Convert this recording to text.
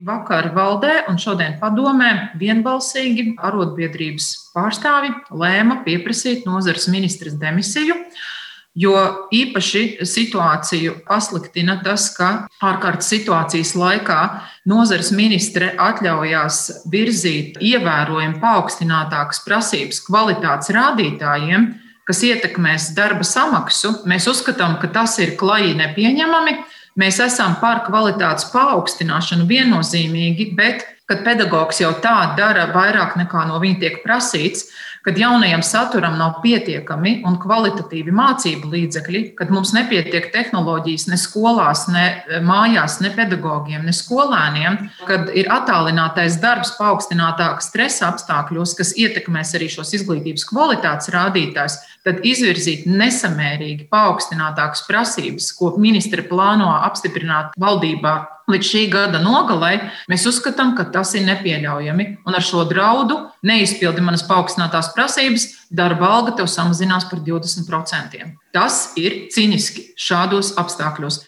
Vakar valdē un šodien padomē vienbalsīgi arotbiedrības pārstāvji lēma pieprasīt nozares ministres demisiju, jo īpaši situāciju pasliktina tas, ka ārkārtas situācijas laikā nozares ministre atļaujās virzīt ievērojami paaugstinātākas prasības kvalitātes rādītājiem, kas ietekmēs darba samaksu. Mēs uzskatām, ka tas ir klaji nepieņemami. Mēs esam par kvalitātes paaugstināšanu viennozīmīgi, bet, kad pedagogs jau tā dara vairāk nekā no viņa tiek prasīts, kad jaunajam saturam nav pietiekami un kvalitatīvi mācību līdzekļi, kad mums nepietiek tehnoloģijas ne skolās, ne mājās, ne pedagogiem, ne skolēniem, kad ir attālinātais darbs paaugstinātāka stresa apstākļos, kas ietekmēs arī šos izglītības kvalitātes rādītājus, tad izvirzīt nesamērīgi paaugstinātākas prasības, ko ministre plāno apstiprināt valdībā līdz šī gada nogalē, mēs uzskatām, ka tas ir nepieļaujami. Un ar šo draudu neizpildi manas paaugstinātās prasības, darba alga tev samazinās par 20%. Tas ir ciniski šādos apstākļos.